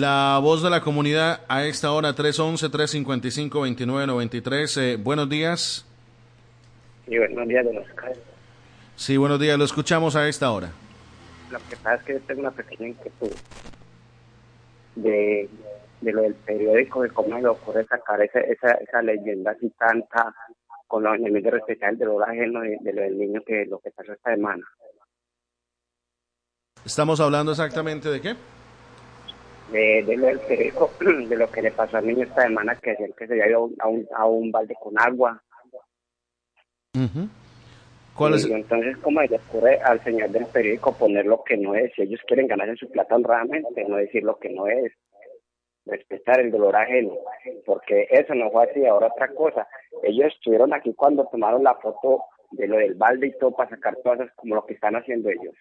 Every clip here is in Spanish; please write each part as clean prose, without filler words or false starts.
La voz de la comunidad a esta hora, 311-355-2993. Buenos días. Sí, buenos días, don Oscar. Sí, buenos días, lo escuchamos a esta hora. Lo que pasa es que yo tengo una pequeña inquietud de lo del periódico, de cómo le ocurre sacar esa leyenda así tanta con los enemigos especiales de lo ajeno de lo del niño, que lo que pasó esta semana. ¿Estamos hablando exactamente de qué? De lo del periódico, de lo que le pasó al niño esta semana, que decían que se había ido a un balde con agua. Uh-huh. ¿Cuál es? Y entonces, ¿cómo le ocurre al señor del periódico poner lo que no es? Si ellos quieren ganarse su plata honradamente, no decir lo que no es, respetar el dolor ajeno, porque eso no fue así. Ahora otra cosa, ellos estuvieron aquí cuando tomaron la foto de lo del balde y todo para sacar cosas como lo que están haciendo ellos.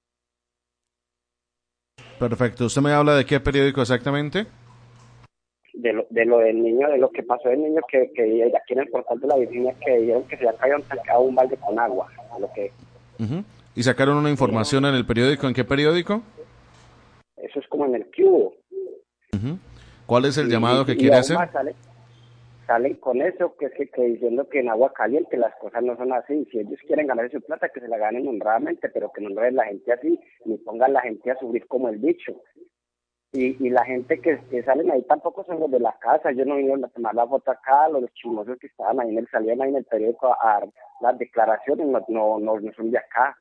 Perfecto, ¿usted me habla de qué periódico exactamente? De lo del niño, de lo que pasó del niño que aquí en el portal de la Virginia, que dijeron que se había caído un balde con agua, lo que... Uh-huh. ¿Y sacaron una información en el periódico? ¿En qué periódico? Eso es como en el cubo. Uh-huh. ¿Cuál es el llamado que quiere hacer? Salen con eso, que diciendo que en agua caliente las cosas no son así. Si ellos quieren ganar su plata, que se la ganen honradamente, pero que no honren la gente así, ni pongan la gente a sufrir como el bicho. Y la gente que salen ahí tampoco son los de la casa. Ellos no vinieron a tomar la foto acá, los chismosos que estaban ahí salían ahí en el periódico a dar las declaraciones, no son de acá.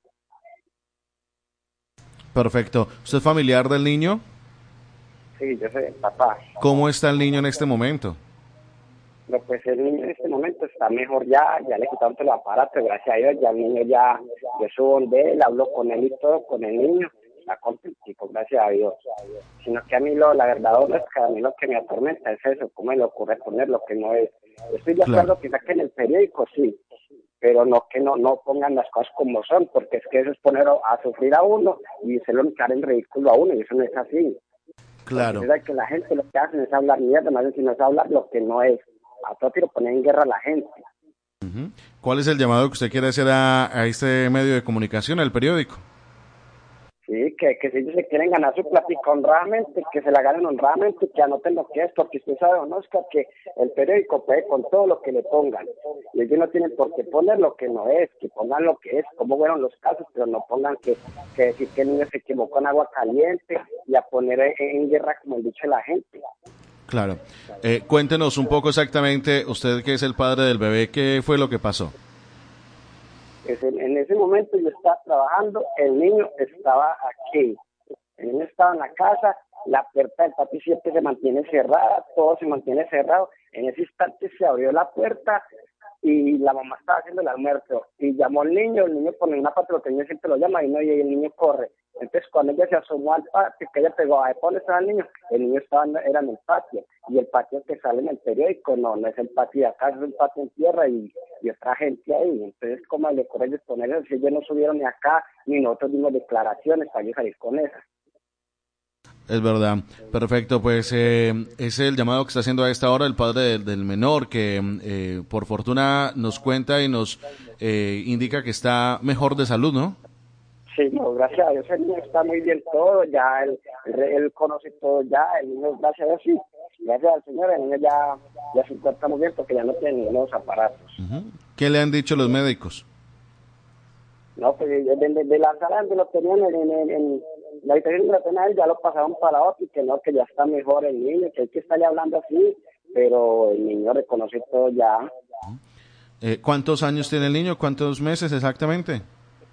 Perfecto. ¿Usted es familiar del niño? Sí, yo soy el papá. ¿Cómo está el niño en este momento? No, pues el niño en este momento está mejor ya le quitaron todo el aparato, gracias a Dios, ya el niño ya, yo subo donde él, hablo con él y todo, con el niño, está contentico, gracias a Dios. Sino que a mí la verdad, a mí lo que me atormenta es eso, cómo me le ocurre poner lo que no es. Yo estoy de acuerdo que saquen el periódico, sí, pero no que no pongan las cosas como son, porque es que eso es poner a sufrir a uno y se lo encara en ridículo a uno, y eso no es así. Claro. Porque es que la gente lo que hacen es hablar mierda, más bien si no es hablar lo que no es. A todo tiro poner en guerra a la gente. Uh-huh. ¿Cuál es el llamado que usted quiere hacer a este medio de comunicación, al periódico? Sí, que si ellos se quieren ganar su plática honradamente, que se la ganen honradamente, que anoten lo que es, porque usted sabe, don Oscar, que el periódico puede con todo lo que le pongan, y ellos no tienen por qué poner lo que no es, que pongan lo que es, cómo fueron los casos, pero no pongan que decir que el niño se quemó con agua caliente y a poner en guerra como el dicho de la gente. Claro. Cuéntenos un poco exactamente, usted que es el padre del bebé, ¿qué fue lo que pasó? En ese momento yo estaba trabajando, el niño estaba aquí, el niño estaba en la casa, la puerta del patio siempre se mantiene cerrada, todo se mantiene cerrado. En ese instante se abrió la puerta y la mamá estaba haciendo el almuerzo y llamó al niño, el niño por una patrocina siempre lo llama y el niño corre. Entonces cuando ella se asomó al patio, que ella pegó, ¿a dónde estaba el niño? El niño era en el patio, y el patio que sale en el periódico no es el patio de acá, es un patio en tierra y otra gente ahí. Entonces, ¿cómo le ocurre ellos poner eso? Si ellos no subieron ni acá, ni nosotros dimos declaraciones para ellos salir con esas. Es verdad. Perfecto, pues es el llamado que está haciendo a esta hora el padre del menor, que por fortuna nos cuenta y nos indica que está mejor de salud, ¿no? Sí, no, gracias a Dios el niño está muy bien todo, ya él conoce todo ya, el niño, gracias a Dios, sí, gracias al Señor, el niño ya se encuentra muy bien porque ya no tiene nuevos aparatos. Uh-huh. ¿Qué le han dicho los médicos? No, pues de la sala donde lo tenían en la habitación de la penal ya lo pasaron para otro y que no, que ya está mejor el niño, que hay que estarle hablando así, pero el niño reconoce todo ya. ¿Cuántos años tiene el niño? ¿Cuántos meses exactamente?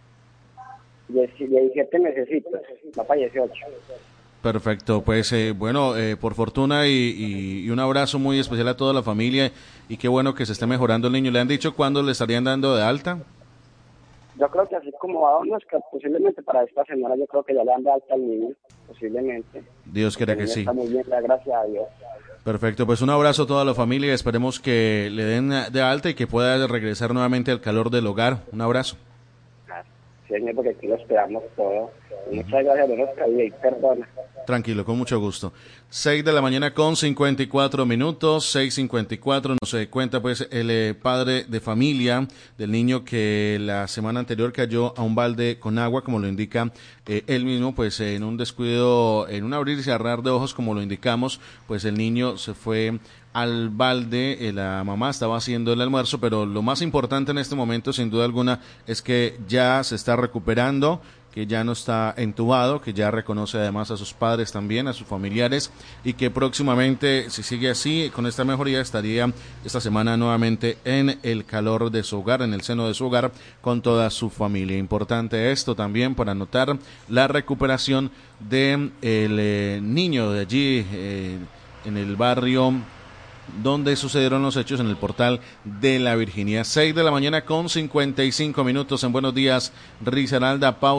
17 necesitos, papá 18. Perfecto, pues bueno, por fortuna y un abrazo muy especial a toda la familia y qué bueno que se esté mejorando el niño. ¿Le han dicho cuándo le estarían dando de alta? Yo creo que así como va, que posiblemente para esta semana yo creo que ya le dan de alta al niño, posiblemente. Dios quiera que sí. Está muy bien, gracias a Dios. Perfecto, pues un abrazo a toda la familia, esperemos que le den de alta y que pueda regresar nuevamente al calor del hogar. Un abrazo. Sí, señor, porque aquí lo esperamos todo. Muchas gracias, don Oscar, y perdona. Tranquilo, con mucho gusto. 6 de la mañana con 54 minutos, 6:54, nos cuenta pues el padre de familia del niño que la semana anterior cayó a un balde con agua, como lo indica él mismo, pues en un descuido, en un abrir y cerrar de ojos, como lo indicamos, pues el niño se fue al balde, la mamá estaba haciendo el almuerzo, pero lo más importante en este momento, sin duda alguna, es que ya se está recuperando, que ya no está entubado, que ya reconoce además a sus padres también, a sus familiares, y que próximamente, si sigue así, con esta mejoría, estaría esta semana nuevamente en el calor de su hogar, en el seno de su hogar, con toda su familia. Importante esto también para notar la recuperación de el niño de allí, en el barrio donde sucedieron los hechos, en el portal de la Virginia. 6 de la mañana con 55 minutos en Buenos Días, Risaralda.